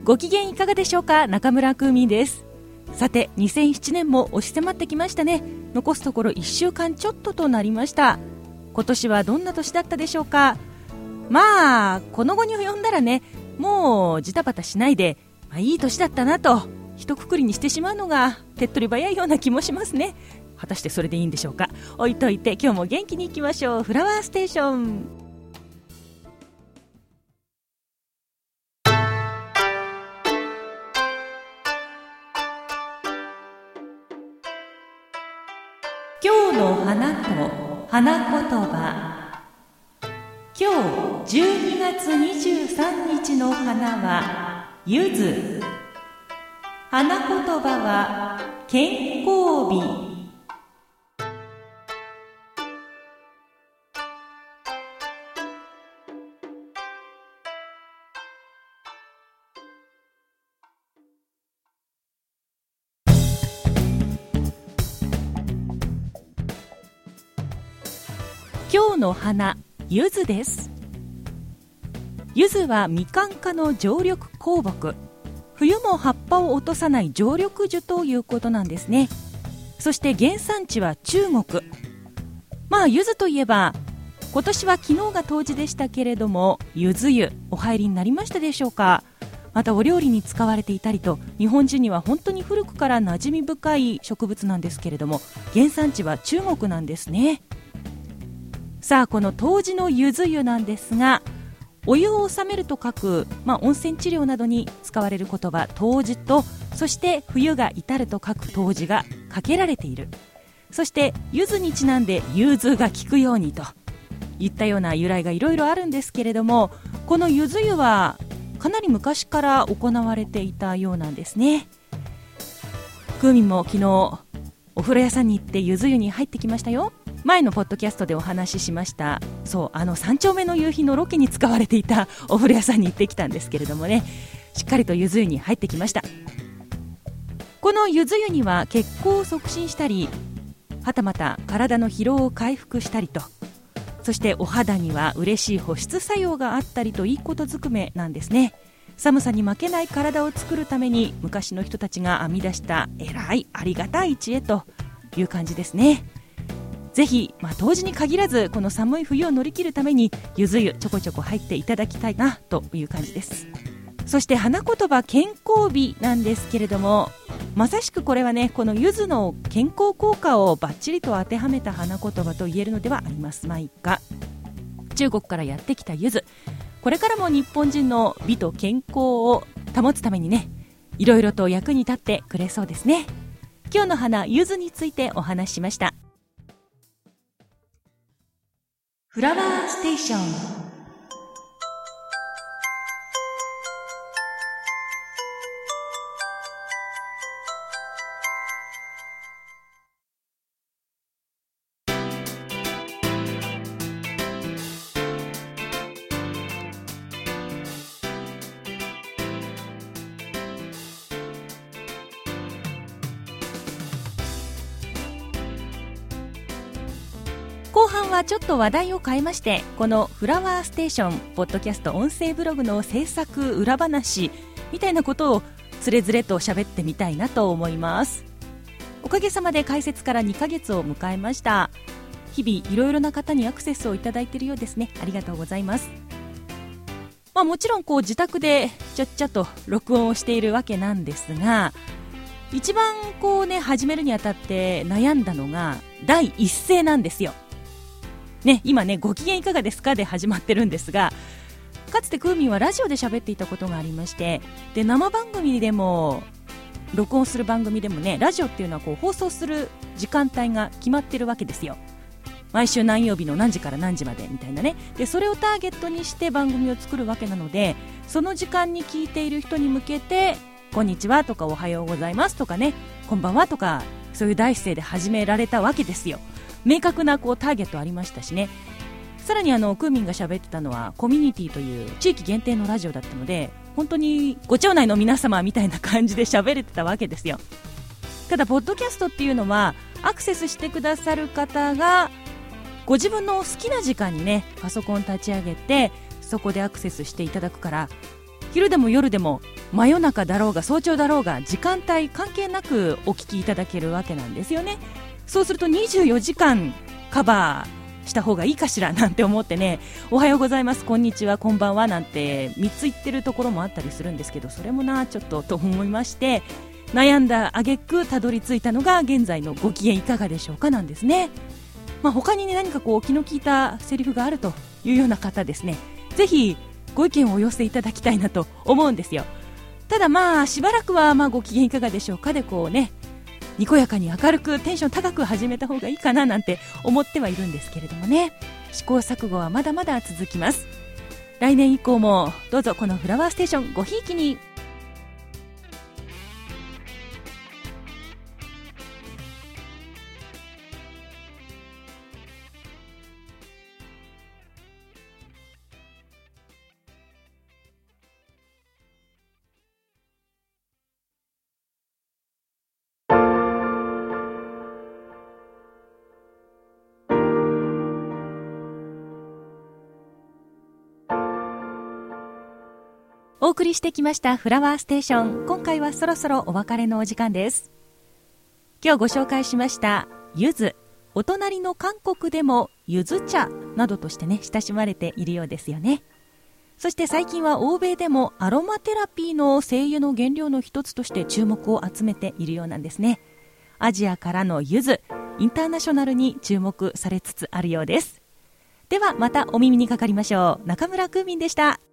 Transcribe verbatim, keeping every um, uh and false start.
ご機嫌いかがでしょうか。中村クーミンです。さてにせんななねんも押し迫ってきましたね。残すところいっしゅうかんちょっととなりました。今年はどんな年だったでしょうか。まあこの後に及んだらね、もうジタバタしないで、まあ、いい年だったなと一括りにしてしまうのが手っ取り早いような気もしますね。果たしてそれでいいんでしょうか。置いといて今日も元気にいきましょう。フラワーステーション。今日の花と花言葉。今日じゅうにがつにじゅうさんにちの花は柚子。花言葉は健康日。今日の花、柚子です。柚子はみかん科の常緑高木。冬も葉っぱを落とさない常緑樹ということなんですね。そして原産地は中国。まあ柚子といえば今年は昨日が冬至でしたけれども、柚子湯お入りになりましたでしょうか。またお料理に使われていたりと、日本人には本当に古くから馴染み深い植物なんですけれども、原産地は中国なんですね。さあこの冬至の柚子湯なんですが、お湯を収めると書く、まあ、温泉治療などに使われる言葉冬至と、そして冬が至ると書く冬至がかけられている。そして柚子にちなんで融通が利くようにといったような由来がいろいろあるんですけれども、この柚子湯はかなり昔から行われていたようなんですね。クーミンも昨日お風呂屋さんに行って柚子湯に入ってきましたよ。前のポッドキャストでお話ししました、そうあの三丁目の夕日のロケに使われていたお風呂屋さんに行ってきたんですけれどもね、しっかりと柚子湯に入ってきました。この柚子湯には血行を促進したり、はたまた体の疲労を回復したりと、そしてお肌には嬉しい保湿作用があったりと、いいことずくめなんですね。寒さに負けない体を作るために昔の人たちが編み出した偉いありがたい知恵という感じですね。ぜひ、まあ、冬至に限らずこの寒い冬を乗り切るために柚子湯ちょこちょこ入っていただきたいなという感じです。そして花言葉健康日なんですけれども、まさしくこれはね、この柚子の健康効果をバッチリと当てはめた花言葉と言えるのではありますまいか。中国からやってきた柚子、これからも日本人の美と健康を保つためにね、いろいろと役に立ってくれそうですね。今日の花柚子についてお話ししました。フラワーステーション。後半はちょっと話題を変えまして、このフラワーステーションポッドキャスト音声ブログの制作裏話みたいなことをつれづれと喋ってみたいなと思います。おかげさまで開設からにかげつを迎えました。日々いろいろな方にアクセスをいただいているようですね。ありがとうございます。まあ、もちろんこう自宅でちゃっちゃと録音をしているわけなんですが、一番こうね始めるにあたって悩んだのが第一声なんですよね。今ねご機嫌いかがですかで始まってるんですが、かつてクーミンはラジオで喋っていたことがありまして、で生番組でも録音する番組でもね、ラジオっていうのはこう放送する時間帯が決まってるわけですよ。毎週何曜日の何時から何時までみたいなね。でそれをターゲットにして番組を作るわけなので、その時間に聞いている人に向けてこんにちはとかおはようございますとかね、こんばんはとか、そういう第一声で始められたわけですよ。明確なこうターゲットありましたしね。さらにあのクーミンが喋ってたのはコミュニティという地域限定のラジオだったので、本当にご町内の皆様みたいな感じで喋れてたわけですよ。ただポッドキャストっていうのはアクセスしてくださる方がご自分の好きな時間にねパソコン立ち上げてそこでアクセスしていただくから、 昼でも夜でも真夜中だろうが早朝だろうが時間帯関係なくお聞きいただけるわけなんですよね。そうするとにじゅうよじかんカバーした方がいいかしらなんて思ってね、おはようございます、こんにちは、こんばんはなんてみっつ言ってるところもあったりするんですけど、それもなちょっとと思いまして悩んだ挙句たどり着いたのが現在のご機嫌いかがでしょうかなんですね。まあ、他に、ね、何かこう気の利いたセリフがあるというような方ですね、ぜひご意見をお寄せいただきたいなと思うんですよ。ただまあしばらくはまあご機嫌いかがでしょうかでこうね、にこやかに明るくテンション高く始めた方がいいかななんて思ってはいるんですけれどもね、試行錯誤はまだまだ続きます。来年以降もどうぞこのフラワーステーションごひいきに。お送りしてきましたフラワーステーション、今回はそろそろお別れのお時間です。今日ご紹介しました柚子、お隣の韓国でも柚子茶などとしてね親しまれているようですよね。そして最近は欧米でもアロマテラピーの精油の原料の一つとして注目を集めているようなんですね。アジアからの柚子、インターナショナルに注目されつつあるようです。ではまたお耳にかかりましょう。中村空民でした。